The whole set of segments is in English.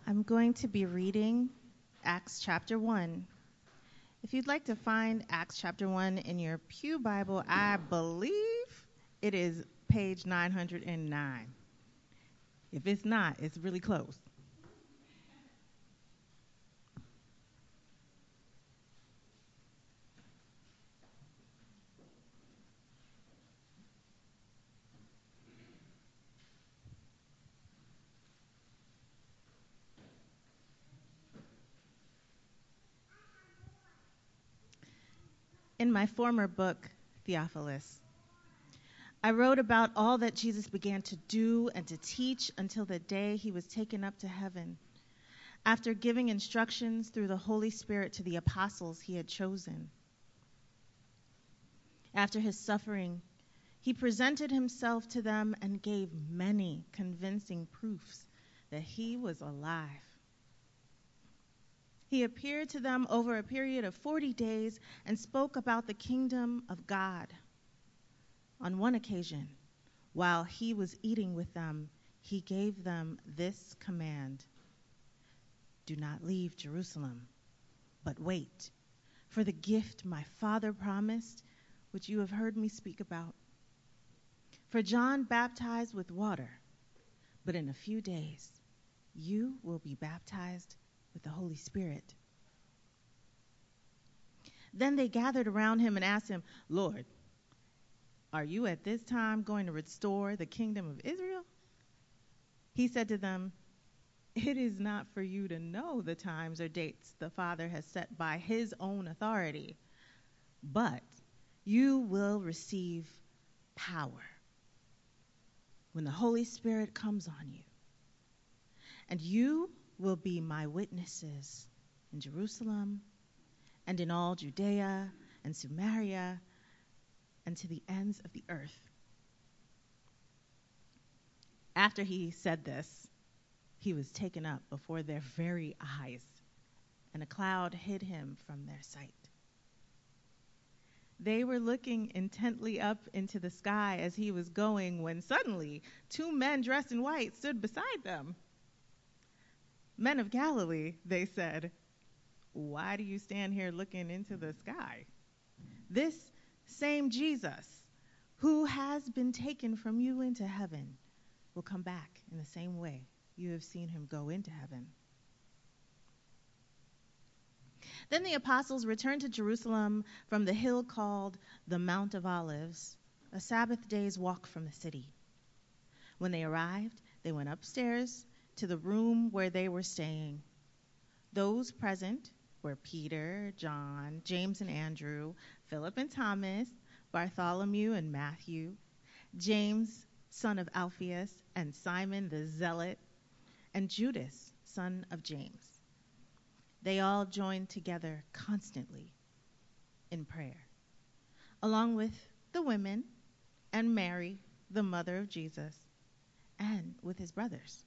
I'm going to be reading Acts chapter 1. If you'd like to find Acts chapter 1 in your Pew Bible, I believe it is page 909. If it's not, it's really close. In my former book, Theophilus, I wrote about all that Jesus began to do and to teach until the day he was taken up to heaven, after giving instructions through the Holy Spirit to the apostles he had chosen. After his suffering, he presented himself to them and gave many convincing proofs that he was alive. He appeared to them over a period of 40 days and spoke about the kingdom of God. On one occasion, while he was eating with them, he gave them this command: "Do not leave Jerusalem, but wait for the gift my Father promised, which you have heard me speak about. For John baptized with water, but in a few days you will be baptized with the Holy Spirit." Then they gathered around him and asked him, "Lord, are you at this time going to restore the kingdom of Israel?" He said to them, "It is not for you to know the times or dates the Father has set by his own authority, but you will receive power when the Holy Spirit comes on you. And you will be my witnesses in Jerusalem and in all Judea and Samaria and to the ends of the earth." After he said this, he was taken up before their very eyes, and a cloud hid him from their sight. They were looking intently up into the sky as he was going, when suddenly 2 men dressed in white stood beside them. "Men of Galilee," they said, "why do you stand here looking into the sky? This same Jesus, who has been taken from you into heaven, will come back in the same way you have seen him go into heaven." Then the apostles returned to Jerusalem from the hill called the Mount of Olives, a Sabbath day's walk from the city. When they arrived, they went upstairs to the room where they were staying. Those present were Peter, John, James and Andrew, Philip and Thomas, Bartholomew and Matthew, James, son of Alphaeus, and Simon the Zealot, and Judas, son of James. They all joined together constantly in prayer, along with the women and Mary, the mother of Jesus, and with his brothers.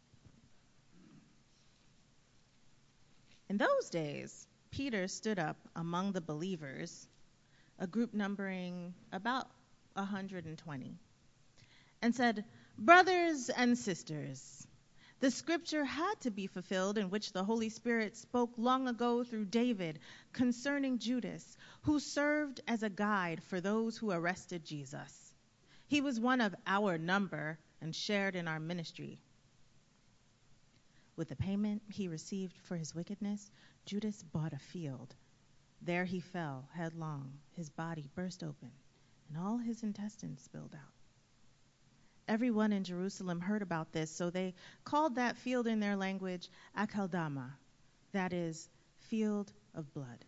In those days, Peter stood up among the believers, a group numbering about 120, and said, "Brothers and sisters, the scripture had to be fulfilled in which the Holy Spirit spoke long ago through David concerning Judas, who served as a guide for those who arrested Jesus. He was one of our number and shared in our ministry. With the payment he received for his wickedness, Judas bought a field. There he fell headlong. His body burst open, and all his intestines spilled out. Everyone in Jerusalem heard about this, so they called that field in their language Akeldama, that is, field of blood.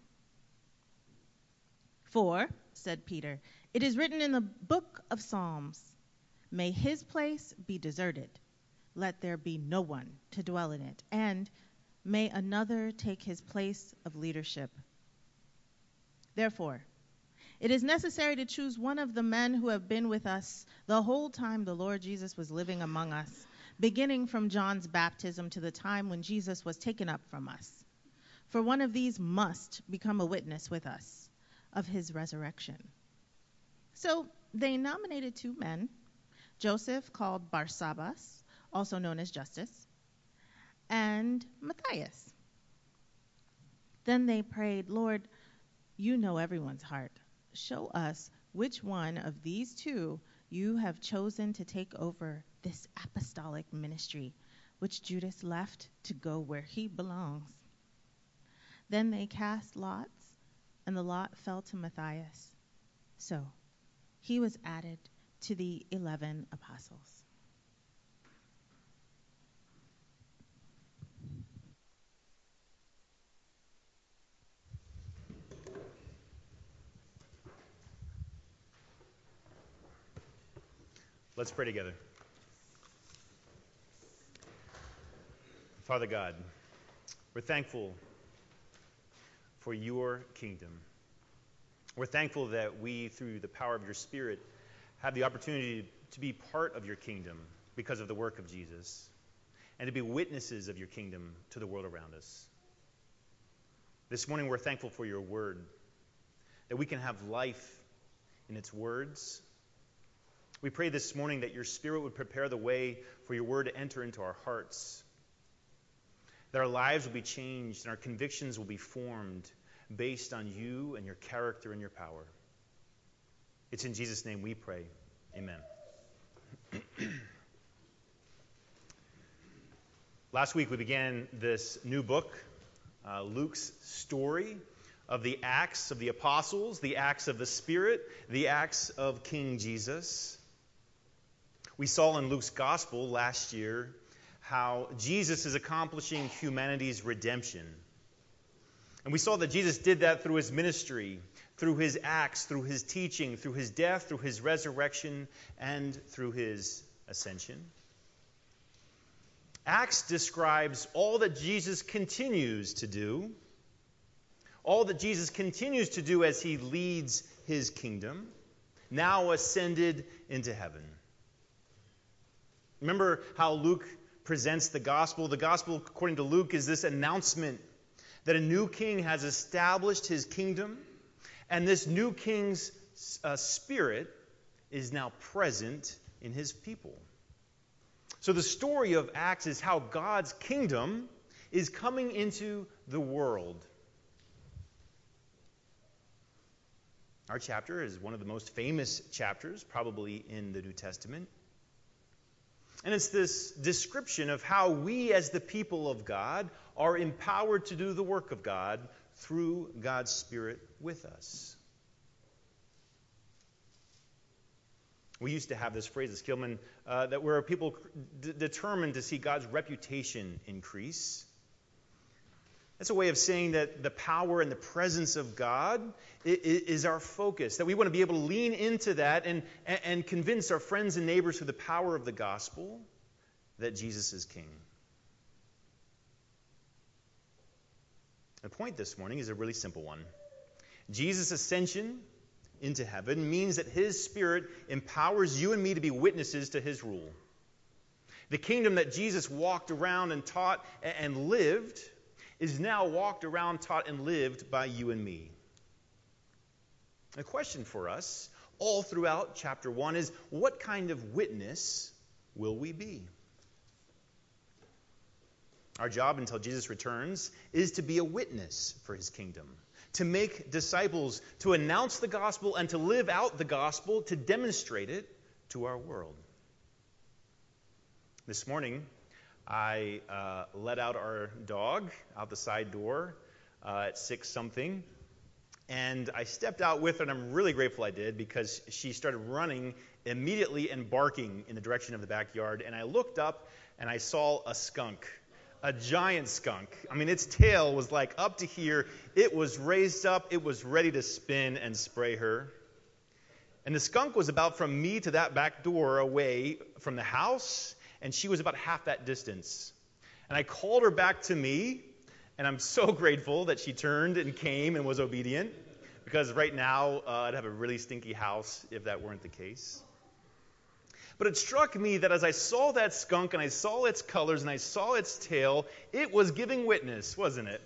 For, said Peter, it is written in the book of Psalms, may his place be deserted. Let there be no one to dwell in it, and may another take his place of leadership. Therefore, it is necessary to choose one of the men who have been with us the whole time the Lord Jesus was living among us, beginning from John's baptism to the time when Jesus was taken up from us. For one of these must become a witness with us of his resurrection." So they nominated 2 men, Joseph, called Barsabbas, also known as Justus, and Matthias, Matthias. Then they prayed, Lord, you know everyone's heart. Show us which one of these two you have chosen to take over this apostolic ministry, which Judas left to go where he belongs. Then they cast lots, and the lot fell to Matthias. So he was added to the 11 apostles. Let's pray together. Father God, we're thankful for your kingdom. We're thankful that we, through the power of your Spirit, have the opportunity to be part of your kingdom because of the work of Jesus, and to be witnesses of your kingdom to the world around us. This morning we're thankful for your word, that we can have life in its words. We pray this morning that your Spirit would prepare the way for your word to enter into our hearts, that our lives will be changed and our convictions will be formed based on you and your character and your power. It's in Jesus' name we pray. Amen. Last week we began this new book, Luke's story of the Acts of the Apostles, the Acts of the Spirit, the Acts of King Jesus. We saw in Luke's Gospel last year how Jesus is accomplishing humanity's redemption. And we saw that Jesus did that through his ministry, through his acts, through his teaching, through his death, through his resurrection, and through his ascension. Acts describes all that Jesus continues to do, all that Jesus continues to do as he leads his kingdom, now ascended into heaven. Remember how Luke presents the gospel? The gospel, according to Luke, is this announcement that a new king has established his kingdom, and this new king's spirit is now present in his people. So the story of Acts is how God's kingdom is coming into the world. Our chapter is one of the most famous chapters, probably in the New Testament. And it's this description of how we as the people of God are empowered to do the work of God through God's Spirit with us. We used to have this phrase at Skillman that where people determined to see God's reputation increase. That's a way of saying that the power and the presence of God is our focus, that we want to be able to lean into that and convince our friends and neighbors through the power of the gospel that Jesus is King. The point this morning is a really simple one. Jesus' ascension into heaven means that his Spirit empowers you and me to be witnesses to his rule. The kingdom that Jesus walked around and taught and lived is now walked around, taught, and lived by you and me. A question for us all throughout chapter 1 is, what kind of witness will we be? Our job until Jesus returns is to be a witness for his kingdom, to make disciples, to announce the gospel and to live out the gospel, to demonstrate it to our world. This morning, I let out our dog out the side door at 6-something, and I stepped out with her, and I'm really grateful I did because she started running immediately and barking in the direction of the backyard, and I looked up and I saw a skunk, a giant skunk. I mean, its tail was like up to here. It was raised up. It was ready to spin and spray her. And the skunk was about from me to that back door away from the house, and she was about half that distance. And I called her back to me, and I'm so grateful that she turned and came and was obedient, because right now I'd have a really stinky house if that weren't the case. But it struck me that as I saw that skunk and I saw its colors and I saw its tail, it was giving witness, wasn't it?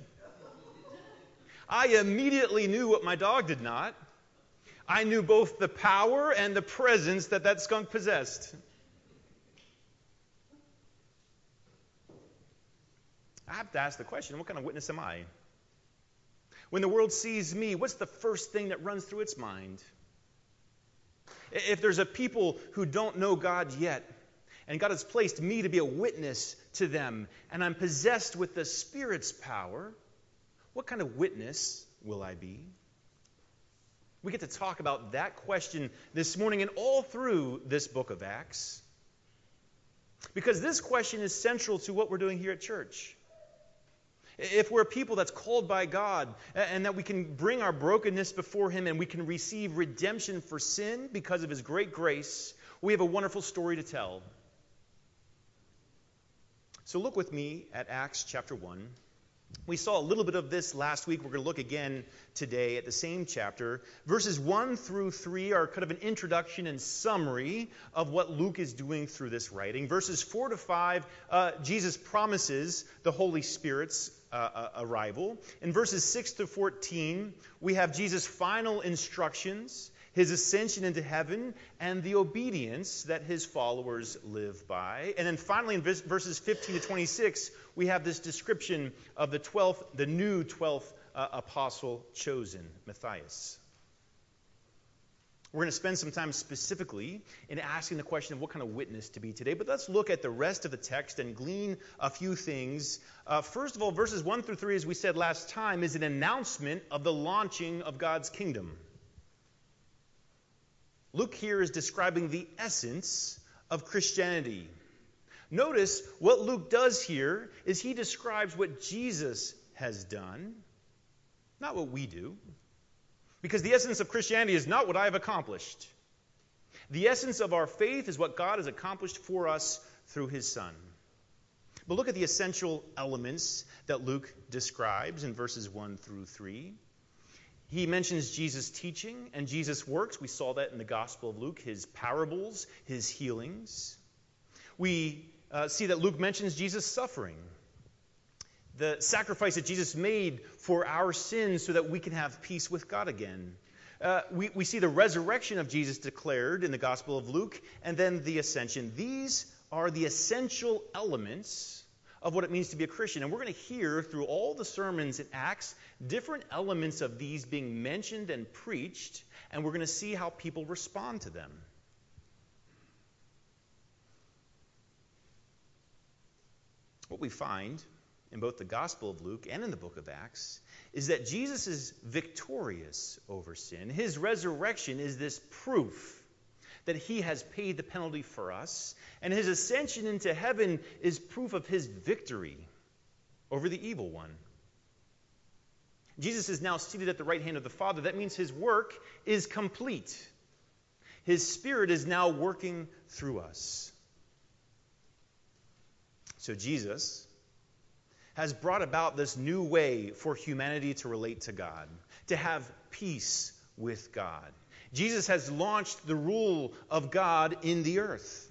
I immediately knew what my dog did not. I knew both the power and the presence that skunk possessed. I have to ask the question, what kind of witness am I? When the world sees me, what's the first thing that runs through its mind? If there's a people who don't know God yet, and God has placed me to be a witness to them, and I'm possessed with the Spirit's power, what kind of witness will I be? We get to talk about that question this morning and all through this book of Acts. Because this question is central to what we're doing here at church. If we're a people that's called by God and that we can bring our brokenness before Him and we can receive redemption for sin because of His great grace, we have a wonderful story to tell. So look with me at Acts chapter 1. We saw a little bit of this last week. We're going to look again today at the same chapter. Verses 1 through 3 are kind of an introduction and summary of what Luke is doing through this writing. Verses 4 to 5, Jesus promises the Holy Spirit's arrival. In verses 6 to 14, we have Jesus' final instructions, His ascension into heaven, and the obedience that His followers live by. And then finally in verses 15 to 26, we have this description of the new 12th apostle chosen, Matthias. We're going to spend some time specifically in asking the question of what kind of witness to be today. But let's look at the rest of the text and glean a few things. First of all, verses 1 through 3, as we said last time, is an announcement of the launching of God's kingdom. Luke here is describing the essence of Christianity. Notice what Luke does here is he describes what Jesus has done, not what we do. Because the essence of Christianity is not what I have accomplished. The essence of our faith is what God has accomplished for us through His Son. But look at the essential elements that Luke describes in verses 1 through 3. He mentions Jesus' teaching and Jesus' works. We saw that in the Gospel of Luke, His parables, His healings. We see that Luke mentions Jesus' suffering, the sacrifice that Jesus made for our sins so that we can have peace with God again. We see the resurrection of Jesus declared in the Gospel of Luke, and then the ascension. These are the essential elements of what it means to be a Christian. And we're going to hear through all the sermons in Acts different elements of these being mentioned and preached, and we're going to see how people respond to them. What we find in both the Gospel of Luke and in the book of Acts is that Jesus is victorious over sin. His resurrection is this proof that He has paid the penalty for us, and His ascension into heaven is proof of His victory over the evil one. Jesus is now seated at the right hand of the Father. That means His work is complete. His Spirit is now working through us. So Jesus has brought about this new way for humanity to relate to God, to have peace with God. Jesus has launched the rule of God in the earth.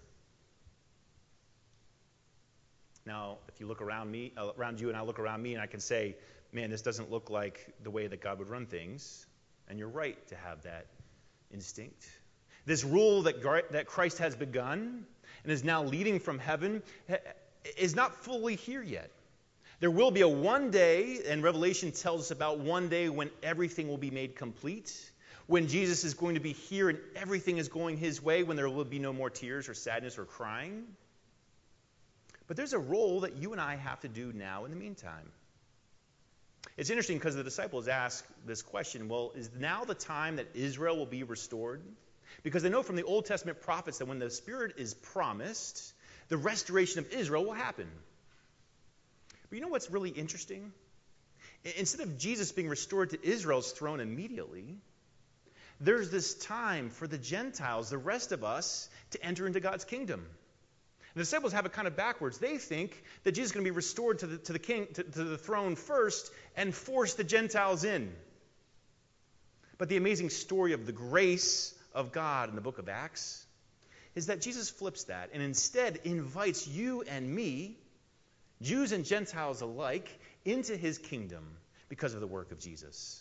Now, if you look around you and I look around me and I can say, man, this doesn't look like the way that God would run things. And you're right to have that instinct. This rule that Christ has begun and is now leading from heaven is not fully here yet. There will be a one day, and Revelation tells us about one day when everything will be made complete, when Jesus is going to be here and everything is going His way, when there will be no more tears or sadness or crying. But there's a role that you and I have to do now in the meantime. It's interesting because the disciples ask this question, well, is now the time that Israel will be restored? Because they know from the Old Testament prophets that when the Spirit is promised, the restoration of Israel will happen. But you know what's really interesting? Instead of Jesus being restored to Israel's throne immediately, there's this time for the Gentiles, the rest of us, to enter into God's kingdom. The disciples have it kind of backwards. They think that Jesus is going to be restored to the throne first and force the Gentiles in. But the amazing story of the grace of God in the book of Acts is that Jesus flips that and instead invites you and me, Jews and Gentiles alike, into His kingdom because of the work of Jesus.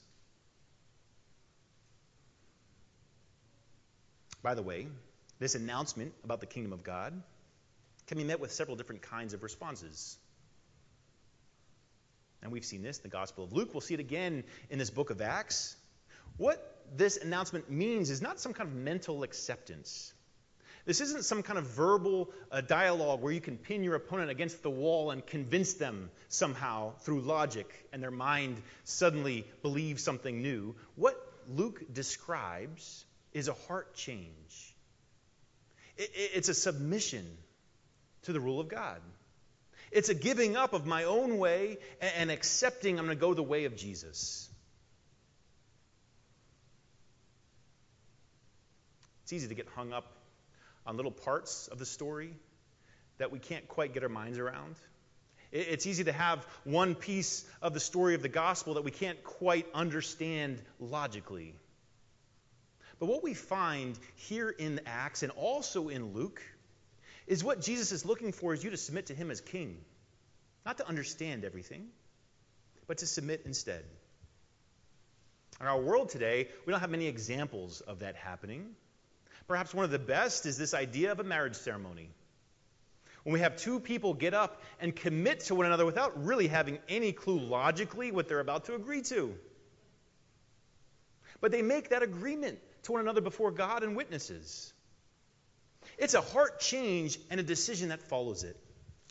By the way, this announcement about the kingdom of God can be met with several different kinds of responses. And we've seen this in the Gospel of Luke. We'll see it again in this book of Acts. What this announcement means is not some kind of mental acceptance. This isn't some kind of verbal dialogue where you can pin your opponent against the wall and convince them somehow through logic and their mind suddenly believes something new. What Luke describes is a heart change. It's a submission to the rule of God. It's a giving up of my own way and accepting I'm going to go the way of Jesus. It's easy to get hung up on little parts of the story that we can't quite get our minds around. It's easy to have one piece of the story of the gospel that we can't quite understand logically. But what we find here in Acts and also in Luke is what Jesus is looking for is you to submit to him as king. Not to understand everything, but to submit instead. In our world today, we don't have many examples of that happening. Perhaps one of the best is this idea of a marriage ceremony. When we have two people get up and commit to one another without really having any clue logically what they're about to agree to. But they make that agreement to one another before God and witnesses. It's a heart change and a decision that follows it.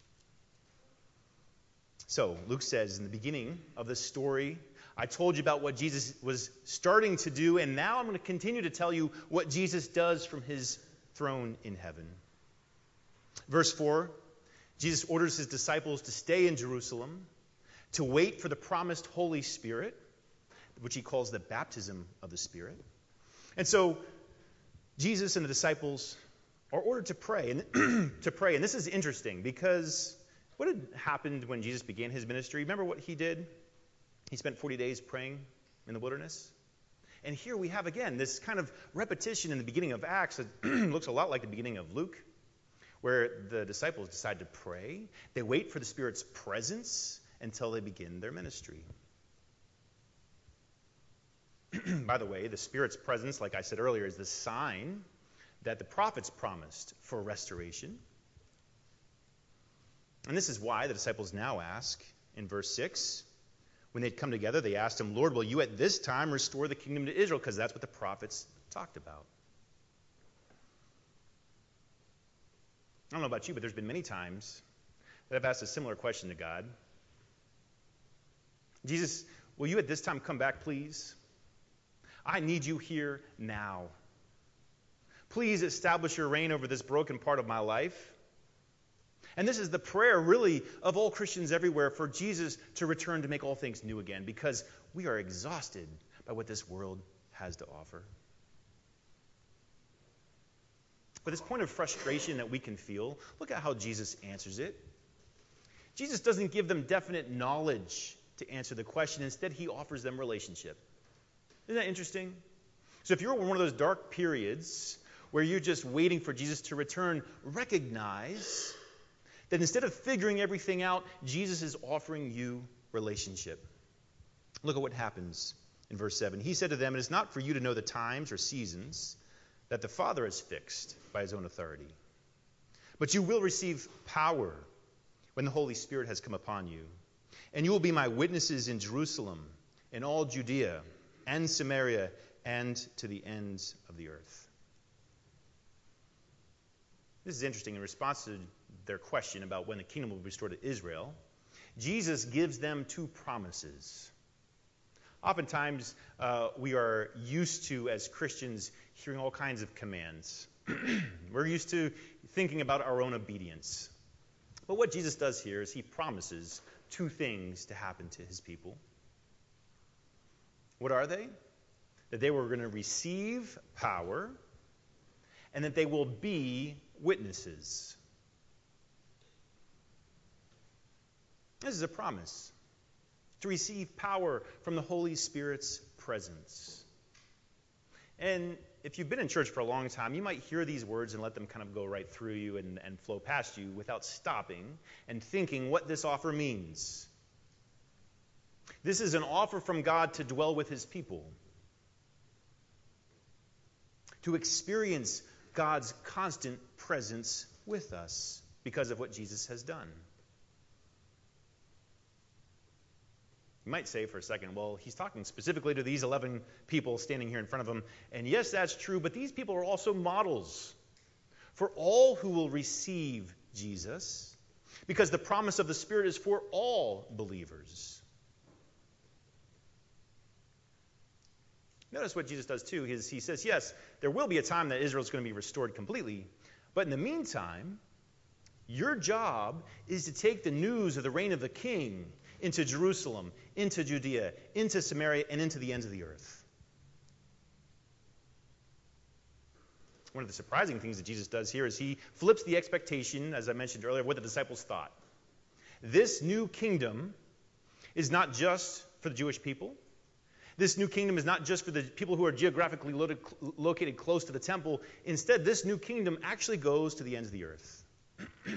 So, Luke says in the beginning of this story, I told you about what Jesus was starting to do, and now I'm going to continue to tell you what Jesus does from his throne in heaven. Verse 4, Jesus orders his disciples to stay in Jerusalem, to wait for the promised Holy Spirit, which he calls the baptism of the Spirit. And so, Jesus and the disciples are ordered to pray. And this is interesting because what had happened when Jesus began his ministry? Remember what he did? He spent 40 days praying in the wilderness. And here we have, again, this kind of repetition in the beginning of Acts that looks a lot like the beginning of Luke, where the disciples decide to pray. They wait for the Spirit's presence until they begin their ministry. By the way, the Spirit's presence, like I said earlier, is the sign that the prophets promised for restoration. And this is why the disciples now ask in verse 6, when they'd come together, they asked him, Lord, will you at this time restore the kingdom to Israel? Because that's what the prophets talked about. I don't know about you, but there's been many times that I've asked a similar question to God. Jesus, will you at this time come back, please? I need you here now. Please establish your reign over this broken part of my life. And this is the prayer, really, of all Christians everywhere for Jesus to return to make all things new again, because we are exhausted by what this world has to offer. But this point of frustration that we can feel, look at how Jesus answers it. Jesus doesn't give them definite knowledge to answer the question. Instead, he offers them relationship. Isn't that interesting? So if you're in one of those dark periods where you're just waiting for Jesus to return, recognize that instead of figuring everything out, Jesus is offering you relationship. Look at what happens in verse 7. He said to them, it is not for you to know the times or seasons that the Father has fixed by his own authority. But you will receive power when the Holy Spirit has come upon you. And you will be my witnesses in Jerusalem, in all Judea and Samaria, and to the ends of the earth. This is interesting. In response to their question about when the kingdom will be restored to Israel, Jesus gives them two promises. Oftentimes, we are used to, as Christians, hearing all kinds of commands. We're used to thinking about our own obedience. But what Jesus does here is he promises two things to happen to his people. What are they? That they were going to receive power and that they will be witnesses. This is a promise to receive power from the Holy Spirit's presence. And if you've been in church for a long time, you might hear these words and let them kind of go right through you and flow past you without stopping and thinking what this offer means. This is an offer from God to dwell with his people, to experience God's constant presence with us because of what Jesus has done. You might say for a second, well, he's talking specifically to these 11 people standing here in front of him. And yes, that's true, but these people are also models for all who will receive Jesus, because the promise of the Spirit is for all believers. Notice what Jesus does too. He says, yes, there will be a time that Israel is going to be restored completely, but in the meantime, your job is to take the news of the reign of the King into Jerusalem, into Judea, into Samaria, and into the ends of the earth. One of the surprising things that Jesus does here is he flips the expectation, as I mentioned earlier, of what the disciples thought. This new kingdom is not just for the Jewish people. This new kingdom is not just for the people who are geographically located close to the temple. Instead, this new kingdom actually goes to the ends of the earth. We're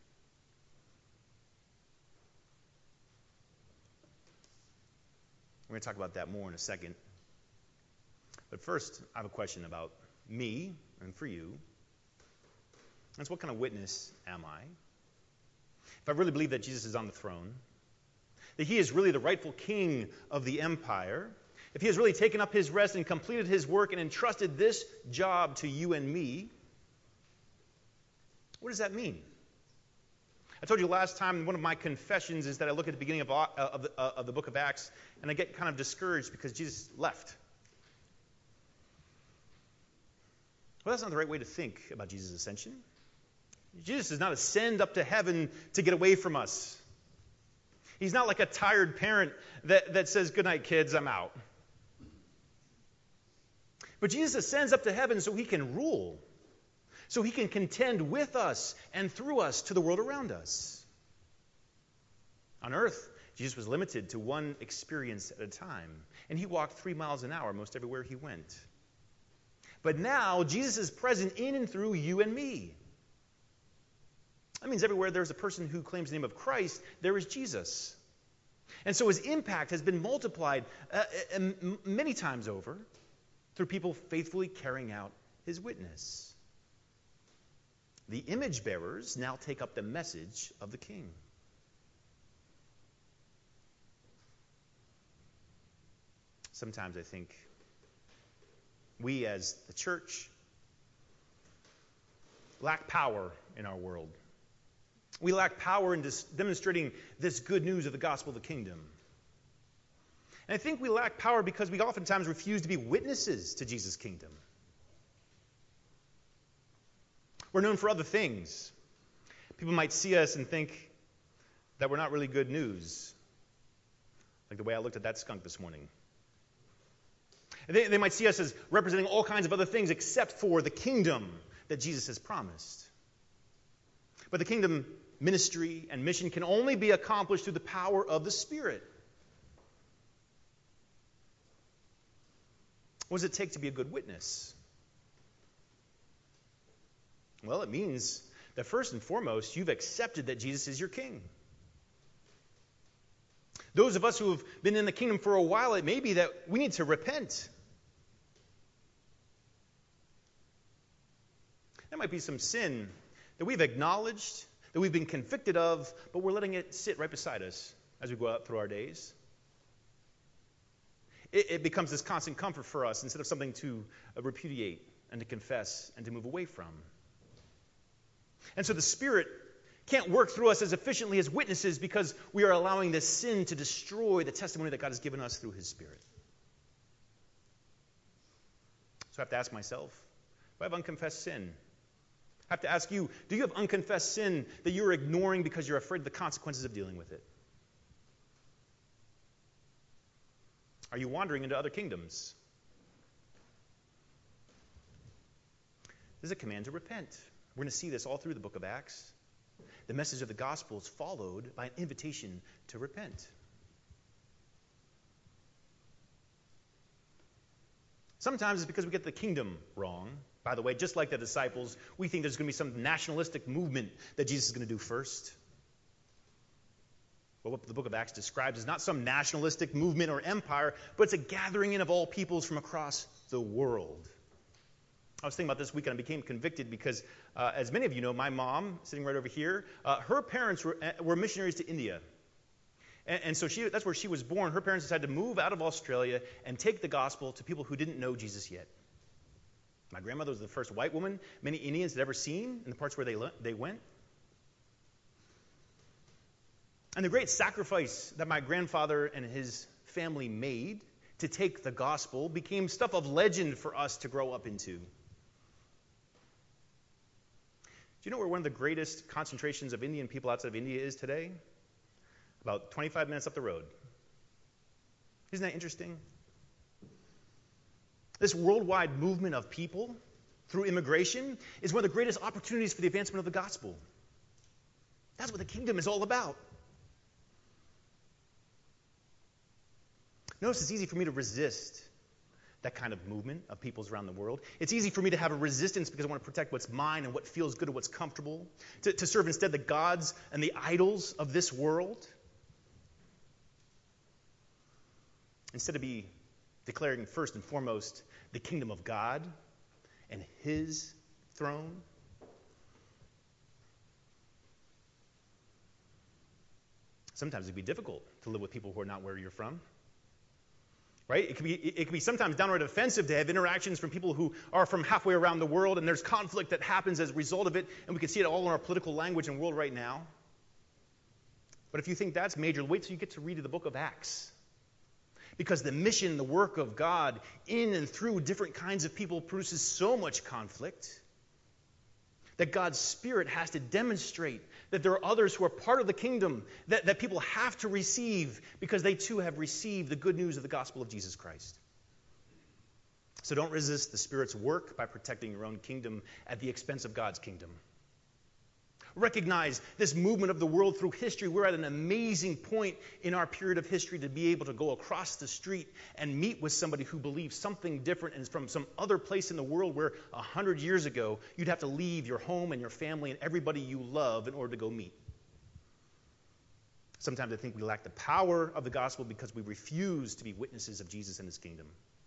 going to talk about that more in a second. But first, I have a question about me and for you. That's what kind of witness am I? If I really believe that Jesus is on the throne, that he is really the rightful king of the empire, if he has really taken up his rest and completed his work and entrusted this job to you and me, what does that mean? I told you last time, one of my confessions is that I look at the beginning of the book of Acts and I get kind of discouraged because Jesus left. Well, that's not the right way to think about Jesus' ascension. Jesus does not ascend up to heaven to get away from us. He's not like a tired parent that says, "Good night, kids, I'm out." But Jesus ascends up to heaven so he can rule, so he can contend with us and through us to the world around us. On earth, Jesus was limited to one experience at a time, and he walked 3 miles an hour most everywhere he went. But now, Jesus is present in and through you and me. That means everywhere there's a person who claims the name of Christ, there is Jesus. And so his impact has been multiplied many times over through people faithfully carrying out his witness. The image bearers now take up the message of the King. Sometimes I think we as the church lack power in our world. We lack power in demonstrating this good news of the gospel of the kingdom. And I think we lack power because we oftentimes refuse to be witnesses to Jesus' kingdom. We're known for other things. People might see us and think that we're not really good news, like the way I looked at that skunk this morning. They might see us as representing all kinds of other things except for the kingdom that Jesus has promised. But the kingdom ministry and mission can only be accomplished through the power of the Spirit. What does it take to be a good witness? Well, it means that first and foremost, you've accepted that Jesus is your King. Those of us who have been in the kingdom for a while, it may be that we need to repent. There might be some sin that we've acknowledged, that we've been convicted of, but we're letting it sit right beside us as we go out through our days. It becomes this constant comfort for us instead of something to repudiate and to confess and to move away from. And so the Spirit can't work through us as efficiently as witnesses because we are allowing this sin to destroy the testimony that God has given us through his Spirit. So I have to ask myself, do I have unconfessed sin? I have to ask you, do you have unconfessed sin that you're ignoring because you're afraid of the consequences of dealing with it? Are you wandering into other kingdoms? There's a command to repent. We're going to see this all through the book of Acts. The message of the gospel is followed by an invitation to repent. Sometimes it's because we get the kingdom wrong. By the way, just like the disciples, we think there's going to be some nationalistic movement that Jesus is going to do first. But what the book of Acts describes is not some nationalistic movement or empire, but it's a gathering in of all peoples from across the world. I was thinking about this week and I became convicted because, as many of you know, my mom, sitting right over here, her parents were missionaries to India. And so that's where she was born. Her parents decided to move out of Australia and take the gospel to people who didn't know Jesus yet. My grandmother was the first white woman many Indians had ever seen in the parts where they went. And the great sacrifice that my grandfather and his family made to take the gospel became stuff of legend for us to grow up into. Do you know where one of the greatest concentrations of Indian people outside of India is today? About 25 minutes up the road. Isn't that interesting? This worldwide movement of people through immigration is one of the greatest opportunities for the advancement of the gospel. That's what the kingdom is all about. Notice it's easy for me to resist that kind of movement of peoples around the world. It's easy for me to have a resistance because I want to protect what's mine and what feels good and what's comfortable, to serve instead the gods and the idols of this world, instead of be declaring first and foremost the kingdom of God and his throne. Sometimes it'd be difficult to live with people who are not where you're from. Right? It can be sometimes downright offensive to have interactions from people who are from halfway around the world, and there's conflict that happens as a result of it, and we can see it all in our political language and world right now. But if you think that's major, wait till you get to read the book of Acts. Because the mission, the work of God in and through different kinds of people produces so much conflict that God's Spirit has to demonstrate that there are others who are part of the kingdom that people have to receive because they too have received the good news of the gospel of Jesus Christ. So don't resist the Spirit's work by protecting your own kingdom at the expense of God's kingdom. Recognize this movement of the world through history. We're at an amazing point in our period of history to be able to go across the street and meet with somebody who believes something different and is from some other place in the world where 100 years ago you'd have to leave your home and your family and everybody you love in order to go meet. Sometimes I think we lack the power of the gospel because we refuse to be witnesses of Jesus and his kingdom.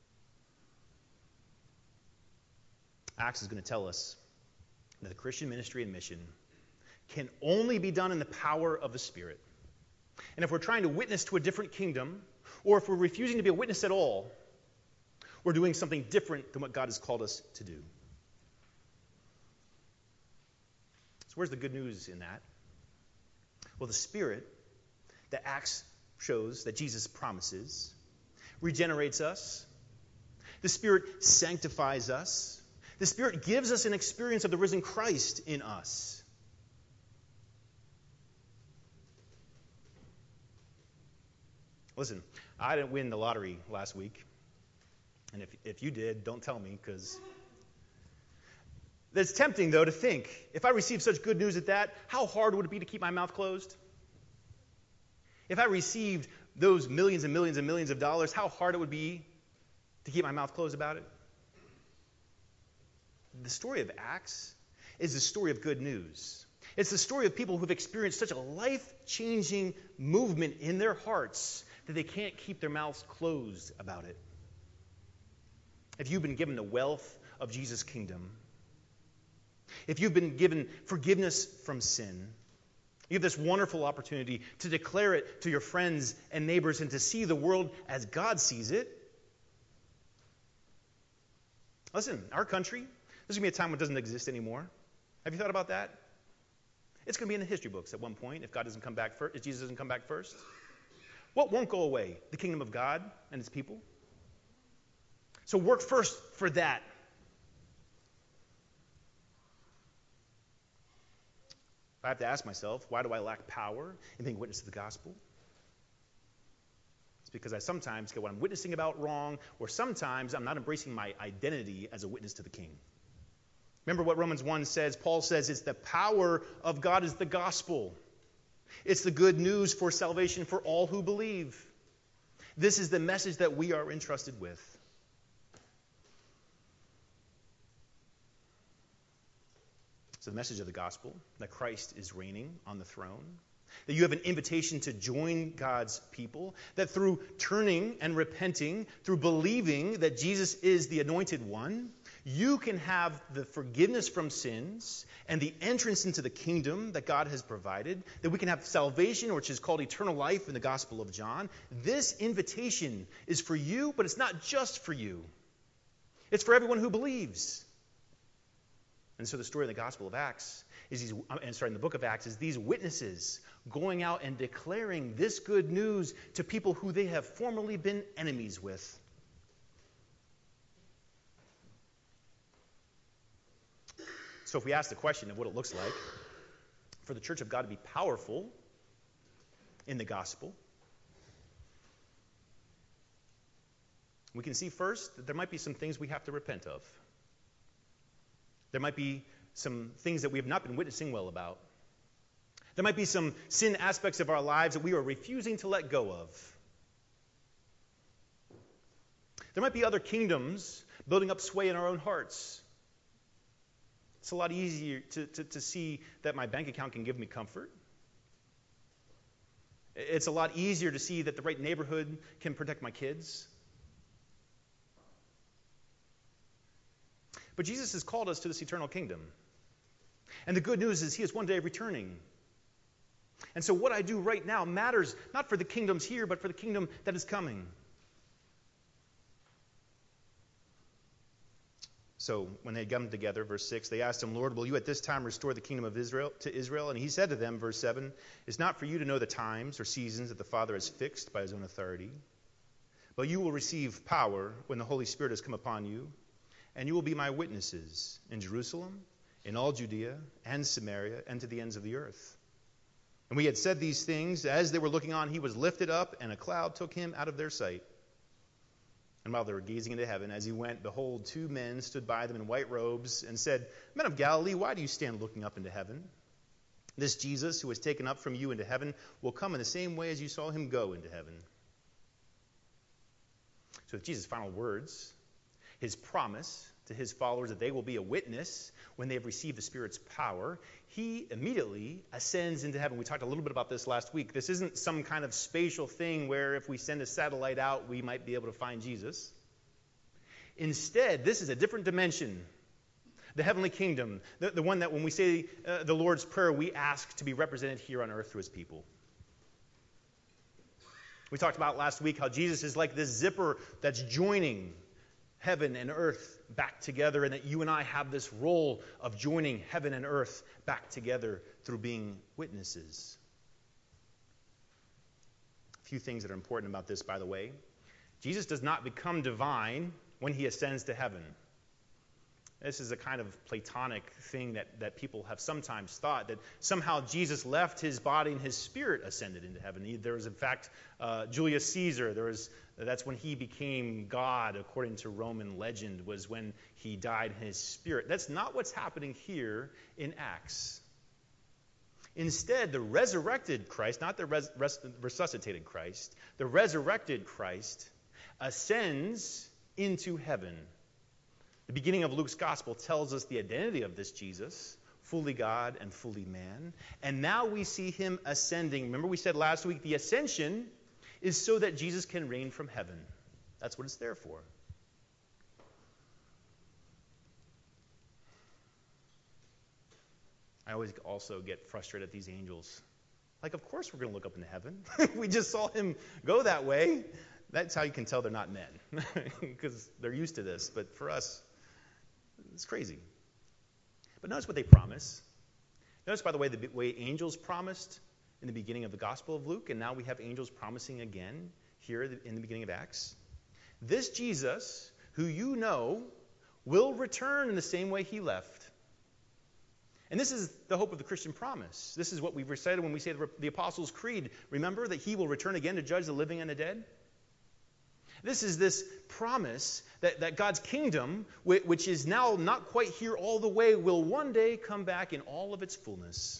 Acts is going to tell us that the Christian ministry and mission can only be done in the power of the Spirit. And if we're trying to witness to a different kingdom, or if we're refusing to be a witness at all, we're doing something different than what God has called us to do. So where's the good news in that? Well, the Spirit that Acts shows, that Jesus promises, regenerates us. The Spirit sanctifies us. The Spirit gives us an experience of the risen Christ in us. Listen, I didn't win the lottery last week. And if you did, don't tell me, because it's tempting, though, to think, if I received such good news at that, how hard would it be to keep my mouth closed? If I received those millions and millions and millions of dollars, how hard it would be to keep my mouth closed about it? The story of Acts is the story of good news. It's the story of people who've experienced such a life-changing movement in their hearts that they can't keep their mouths closed about it. If you've been given the wealth of Jesus' kingdom, if you've been given forgiveness from sin, you have this wonderful opportunity to declare it to your friends and neighbors and to see the world as God sees it. Listen, our country, there's going to be a time when it doesn't exist anymore. Have you thought about that? It's going to be in the history books at one point if God doesn't come back first, if Jesus doesn't come back first. What won't go away? The kingdom of God and his people. So work first for that. I have to ask myself, why do I lack power in being witness to the gospel? It's because I sometimes get what I'm witnessing about wrong, or sometimes I'm not embracing my identity as a witness to the king. Remember what Romans 1 says? Paul says it's the power of God is the gospel. It's the good news for salvation for all who believe. This is the message that we are entrusted with. So the message of the gospel, that Christ is reigning on the throne, that you have an invitation to join God's people, that through turning and repenting, through believing that Jesus is the anointed one, You can have the forgiveness from sins and the entrance into the kingdom that God has provided, that we can have salvation, which is called eternal life in the Gospel of John. This invitation is for you, but it's not just for you. It's for everyone who believes. And so the story of the Gospel of Acts is in the book of Acts is these witnesses going out and declaring this good news to people who they have formerly been enemies with. So if we ask the question of what it looks like for the church of God to be powerful in the gospel, we can see first that there might be some things we have to repent of. There might be some things that we have not been witnessing well about. There might be some sin aspects of our lives that we are refusing to let go of. There might be other kingdoms building up sway in our own hearts. It's a lot easier to see that my bank account can give me comfort. It's a lot easier to see that the right neighborhood can protect my kids. But Jesus has called us to this eternal kingdom. And the good news is he is one day returning. And so what I do right now matters not for the kingdoms here, but for the kingdom that is coming. So when they had come together, verse 6, they asked him, Lord, will you at this time restore the kingdom of Israel to Israel? And he said to them, verse 7, it's not for you to know the times or seasons that the Father has fixed by his own authority, but you will receive power when the Holy Spirit has come upon you, and you will be my witnesses in Jerusalem, in all Judea and Samaria, and to the ends of the earth. And we had said these things. As they were looking on, he was lifted up, and a cloud took him out of their sight. And while they were gazing into heaven, as he went, behold, two men stood by them in white robes and said, Men of Galilee, why do you stand looking up into heaven? This Jesus, who was taken up from you into heaven, will come in the same way as you saw him go into heaven. So with Jesus' final words, his promise to his followers that they will be a witness when they have received the Spirit's power, he immediately ascends into heaven. We talked a little bit about this last week. This isn't some kind of spatial thing where if we send a satellite out, we might be able to find Jesus. Instead, this is a different dimension. The heavenly kingdom, the one that when we say the Lord's Prayer, we ask to be represented here on earth through his people. We talked about last week how Jesus is like this zipper that's joining heaven and earth back together, and that you and I have this role of joining heaven and earth back together through being witnesses. A few things that are important about this, by the way. Jesus does not become divine when he ascends to heaven. This is a kind of Platonic thing that people have sometimes thought, that somehow Jesus left his body and his spirit ascended into heaven. There was, in fact, Julius Caesar. That's when he became God, according to Roman legend, was when he died in his spirit. That's not what's happening here in Acts. Instead, the resurrected Christ, not the resuscitated Christ, the resurrected Christ ascends into heaven. The beginning of Luke's gospel tells us the identity of this Jesus, fully God and fully man. And now we see him ascending. Remember we said last week the ascension is so that Jesus can reign from heaven. That's what it's there for. I always also get frustrated at these angels. Like, of course we're going to look up into heaven. We just saw him go that way. That's how you can tell they're not men, because they're used to this. But for us, it's crazy. But notice what they promise. Notice, by the way angels promised in the beginning of the Gospel of Luke, and now we have angels promising again here in the beginning of Acts. This Jesus, who you know, will return in the same way he left. And this is the hope of the Christian promise. This is what we've recited when we say the Apostles' Creed. Remember that he will return again to judge the living and the dead? This is this promise that God's kingdom, which is now not quite here all the way, will one day come back in all of its fullness.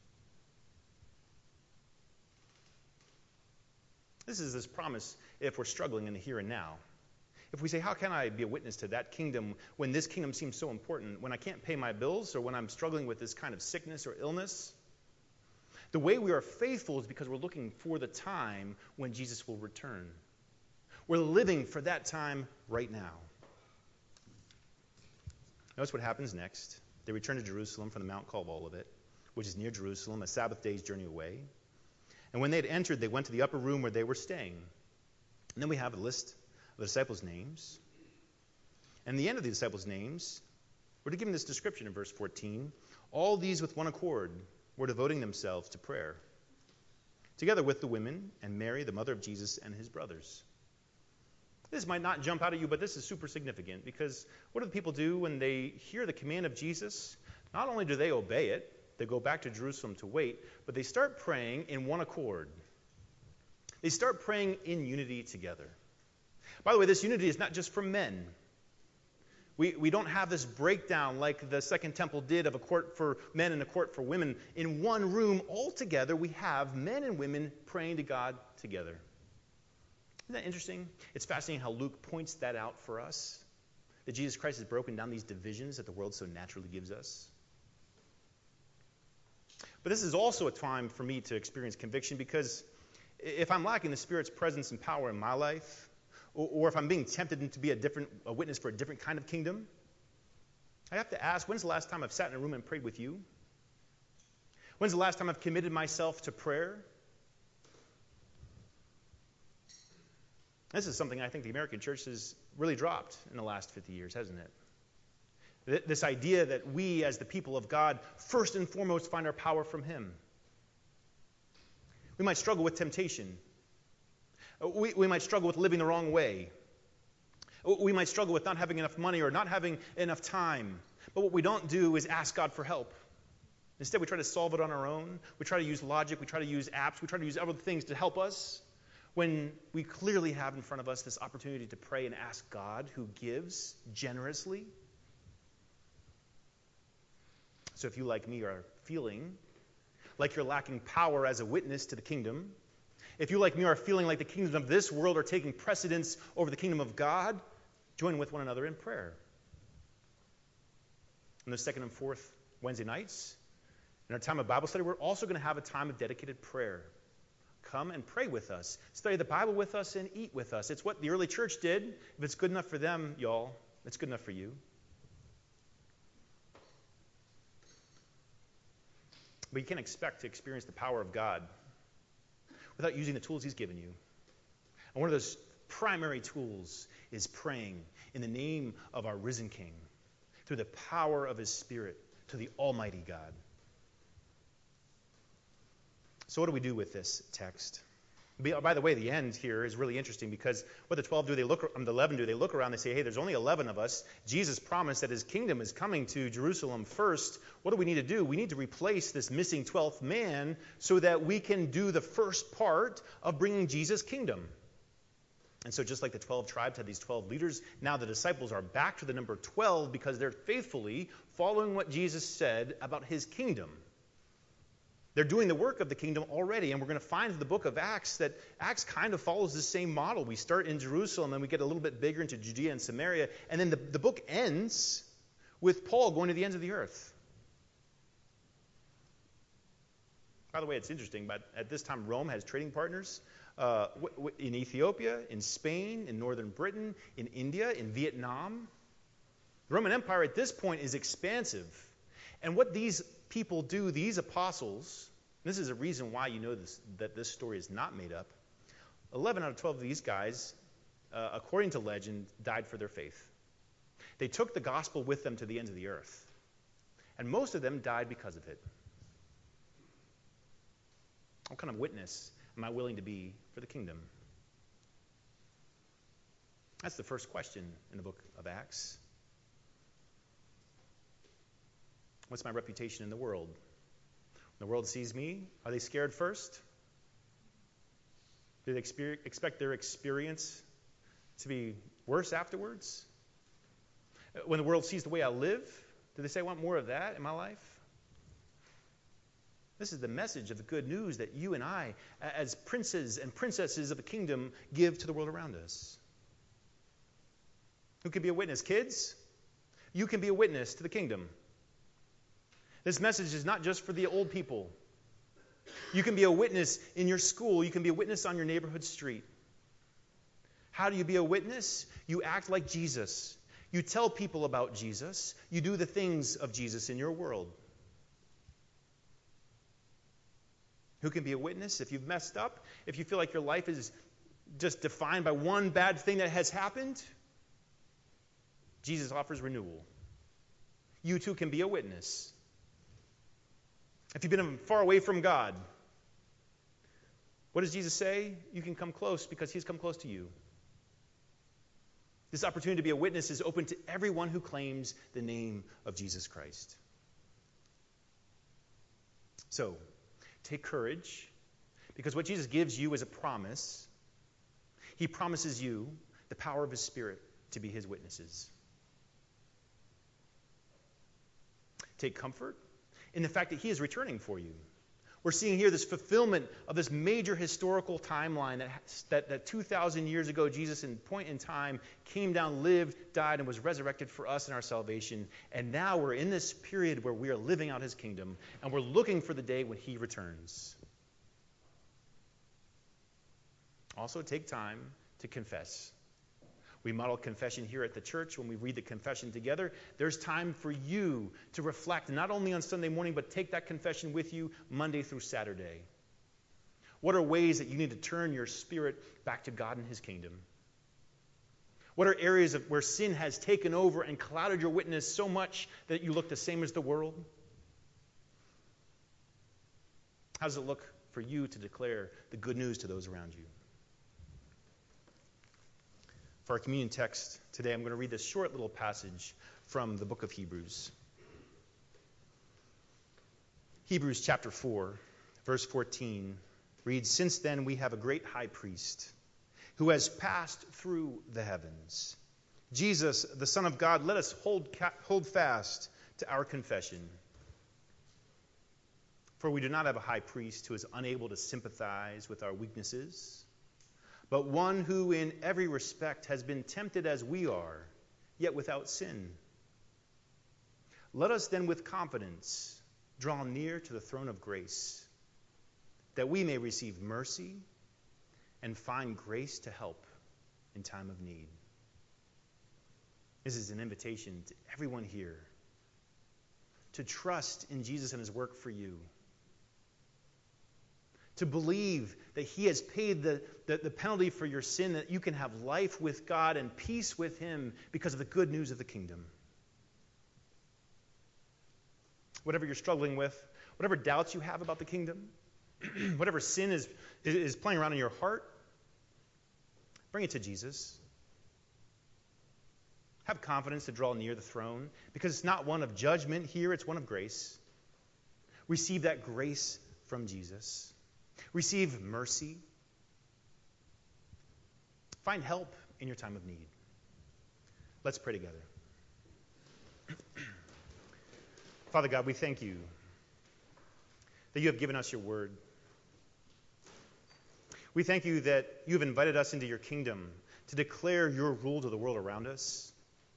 This is this promise if we're struggling in the here and now. If we say, how can I be a witness to that kingdom when this kingdom seems so important, when I can't pay my bills or when I'm struggling with this kind of sickness or illness? The way we are faithful is because we're looking for the time when Jesus will return. We're living for that time right now. Notice what happens next. They return to Jerusalem from the mount called Olivet, which is near Jerusalem, a Sabbath day's journey away. And when they had entered, they went to the upper room where they were staying. And then we have a list of the disciples' names. And the end of the disciples' names, we're given this description in verse 14. All these with one accord were devoting themselves to prayer, together with the women and Mary, the mother of Jesus, and his brothers. This might not jump out at you, but this is super significant because what do the people do when they hear the command of Jesus? Not only do they obey it, they go back to Jerusalem to wait, but they start praying in one accord. They start praying in unity together. By the way, this unity is not just for men. We don't have this breakdown like the Second Temple did of a court for men and a court for women. In one room, all together, we have men and women praying to God together. Isn't that interesting? It's fascinating how Luke points that out for us, that Jesus Christ has broken down these divisions that the world so naturally gives us. But this is also a time for me to experience conviction because if I'm lacking the Spirit's presence and power in my life, or if I'm being tempted to be a witness for a different kind of kingdom, I have to ask, when's the last time I've sat in a room and prayed with you? When's the last time I've committed myself to prayer? This is something I think the American church has really dropped in the last 50 years, hasn't it? This idea that we, as the people of God, first and foremost find our power from Him. We might struggle with temptation. We might struggle with living the wrong way. We might struggle with not having enough money or not having enough time. But what we don't do is ask God for help. Instead, we try to solve it on our own. We try to use logic. We try to use apps. We try to use other things to help us when we clearly have in front of us this opportunity to pray and ask God, who gives generously. So if you, like me, are feeling like you're lacking power as a witness to the kingdom, if you, like me, are feeling like the kingdoms of this world are taking precedence over the kingdom of God, join with one another in prayer. On the second and fourth Wednesday nights, in our time of Bible study, we're also going to have a time of dedicated prayer. Come and pray with us. Study the Bible with us and eat with us. It's what the early church did. If it's good enough for them, y'all, it's good enough for you. But you can't expect to experience the power of God without using the tools He's given you. And one of those primary tools is praying in the name of our risen King, through the power of His Spirit, to the Almighty God. So what do we do with this text? By the way, the end here is really interesting because what the 11 do, they look around, they say, hey, there's only 11 of us. Jesus promised that His kingdom is coming to Jerusalem first. What do we need to do? We need to replace this missing 12th man so that we can do the first part of bringing Jesus' kingdom. And so just like the 12 tribes had these 12 leaders, now the disciples are back to the number 12 because they're faithfully following what Jesus said about His kingdom. They're doing the work of the kingdom already, and we're going to find in the book of Acts that Acts kind of follows the same model. We start in Jerusalem, and we get a little bit bigger into Judea and Samaria, and then the book ends with Paul going to the ends of the earth. By the way, it's interesting, but at this time, Rome has trading partners in Ethiopia, in Spain, in northern Britain, in India, in Vietnam. The Roman Empire at this point is expansive. And what these people do, these apostles, this is a reason why you know that this story is not made up. 11 out of 12 of these guys, according to legend, died for their faith. They took the gospel with them to the ends of the earth. And most of them died because of it. What kind of witness am I willing to be for the kingdom? That's the first question in the book of Acts. What's my reputation in the world? When the world sees me, are they scared first? Do they expect their experience to be worse afterwards? When the world sees the way I live, do they say, I want more of that in my life? This is the message of the good news that you and I, as princes and princesses of the kingdom, give to the world around us. Who can be a witness? Kids, you can be a witness to the kingdom. This message is not just for the old people. You can be a witness in your school. You can be a witness on your neighborhood street. How do you be a witness? You act like Jesus. You tell people about Jesus. You do the things of Jesus in your world. Who can be a witness if you've messed up? If you feel like your life is just defined by one bad thing that has happened? Jesus offers renewal. You too can be a witness. If you've been far away from God, what does Jesus say? You can come close because he's come close to you. This opportunity to be a witness is open to everyone who claims the name of Jesus Christ. So, take courage, because what Jesus gives you is a promise. He promises you the power of his Spirit to be his witnesses. Take comfort in the fact that he is returning for you. We're seeing here this fulfillment of this major historical timeline that 2,000 years ago, Jesus, in point in time, came down, lived, died, and was resurrected for us in our salvation. And now we're in this period where we are living out his kingdom, and we're looking for the day when he returns. Also, take time to confess. We model confession here at the church when we read the confession together. There's time for you to reflect, not only on Sunday morning, but take that confession with you Monday through Saturday. What are ways that you need to turn your spirit back to God and his kingdom? What are areas where sin has taken over and clouded your witness so much that you look the same as the world? How does it look for you to declare the good news to those around you? For our communion text today, I'm going to read this short little passage from the book of Hebrews. Hebrews chapter 4, verse 14 reads, "Since then we have a great high priest who has passed through the heavens, Jesus, the Son of God. Let us hold fast to our confession. For we do not have a high priest who is unable to sympathize with our weaknesses, but one who in every respect has been tempted as we are, yet without sin. Let us then with confidence draw near to the throne of grace, that we may receive mercy and find grace to help in time of need." This is an invitation to everyone here to trust in Jesus and his work for you. To believe that he has paid the penalty for your sin, that you can have life with God and peace with him because of the good news of the kingdom. Whatever you're struggling with, whatever doubts you have about the kingdom, whatever sin is playing around in your heart, bring it to Jesus. Have confidence to draw near the throne, because it's not one of judgment here, it's one of grace. Receive that grace from Jesus. Receive mercy. Find help in your time of need. Let's pray together. Father God, we thank you that you have given us your word. We thank you that you have invited us into your kingdom to declare your rule to the world around us.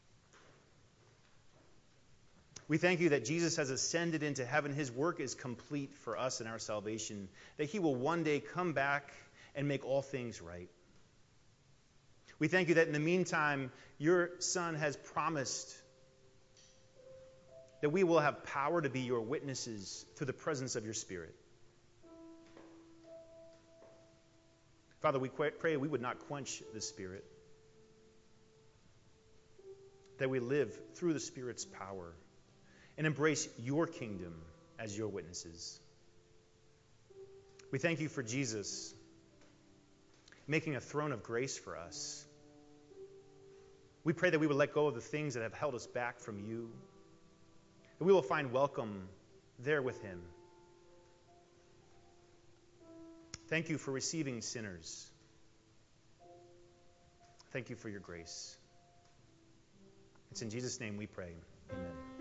We thank you that Jesus has ascended into heaven. His work is complete for us in our salvation, that he will one day come back and make all things right. We thank you that in the meantime, your Son has promised that we will have power to be your witnesses through the presence of your Spirit. Father, we pray we would not quench the Spirit, that we live through the Spirit's power and embrace your kingdom as your witnesses. We thank you for Jesus making a throne of grace for us. We pray that we would let go of the things that have held us back from you, that we will find welcome there with him. Thank you for receiving sinners. Thank you for your grace. It's in Jesus' name we pray. Amen.